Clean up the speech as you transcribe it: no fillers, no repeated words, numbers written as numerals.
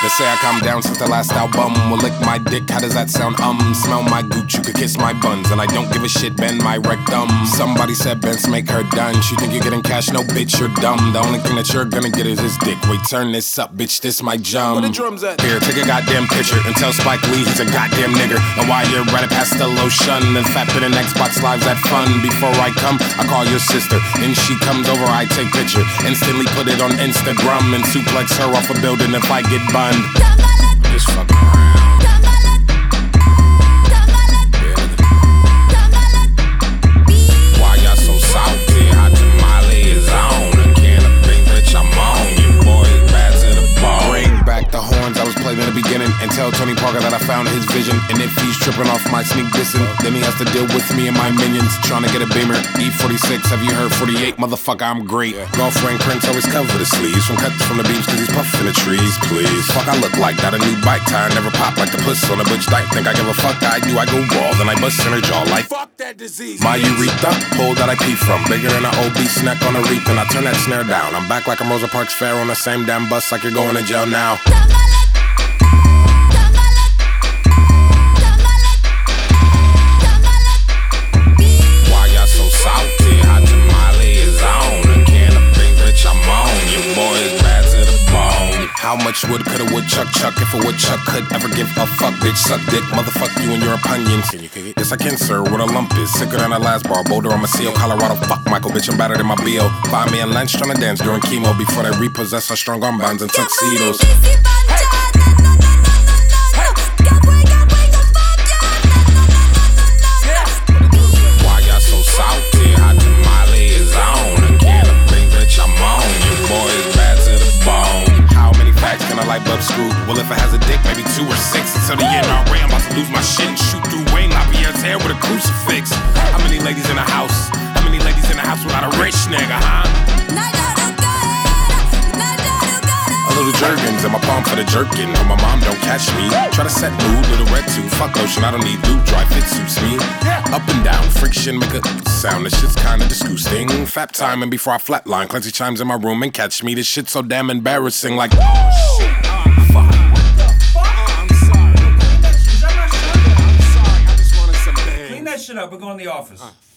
They say I calmed down since the last album. Will lick my dick, how does that sound? Smell my gooch, you could kiss my buns. And I don't give a shit, bend my rectum. Somebody said Benz make her done. She think you're getting cash, no bitch, you're dumb. The only thing that you're gonna get is his dick. Wait, turn this up, bitch, this my jump. Where the drums at? Here, take a goddamn picture and tell Spike Lee he's a goddamn nigger. And while you're running past the lotion and fat bit and Xbox Live's that fun. Before I come, I call your sister. And she comes over, I take picture. Instantly put it on Instagram and suplex her off a building if I get bunned. Just fucking around. Why y'all so salty? Hot tamale is on. A can of pink, bitch, I'm on. You boys bad to the bone. Bring back the horns I was playing in the beginning. And tell Tony Parker that I found his vision. And if he's tripping off my sneak dissing, then he has to deal with me and my minions. Trying to get a Beamer, E46, have you heard 48? Motherfucker, I'm great. Girlfriend Prince always cover the sleeves. From cuts from the beams cause he's puffing the trees, please. Fuck, I look like that, a new bike tire. Never pop like the puss on a butch dyke. Think I give a fuck, I do, I go raw. Then I bust in her jaw like fuck that disease. My urethra, hole that I pee from. Bigger than an obese neck on a reef. And I turn that snare down. I'm back like I'm Rosa Parks Fair on the same damn bus like you're going to jail now. How much wood could a woodchuck chuck if a woodchuck could ever give a fuck? Bitch, suck dick, motherfuck you and your opinions. Can you kick it? Yes, I can, sir. What a lump is. Sicker than a last bar. Boulder, I'm a seal. Colorado, fuck Michael, bitch, I'm better than my B.O. Find me in lunch trying to dance during chemo before they repossess our strong arm bands and tuxedos. Why y'all so salty? Hot tamale is on. A can of pink, bitch, I'm on. You boys bad to the bone. Can a light bulb screw? Well, if it has a dick, maybe 2 or 6. Until the NRA, I'm about to lose my shit and shoot through Wayne LaPierre's hair with a crucifix. How many ladies in the house? How many ladies in the house without a rich nigga, huh? A little jerkins in my palm for the jerkin. Or my mom don't catch me. Try to set mood, little red too. Fuck lotion, I don't need lube, dry fit suits me. Up and down, friction, make a sound. This shit's kinda disgusting. Fap time and before I flatline, Clancy chimes in my room and catch me. This shit's so damn embarrassing, like oh shit. Fuck. I'm sorry. Is that my shirt? I'm sorry. I just wanted some bang. Clean that shit up. We're going to the office.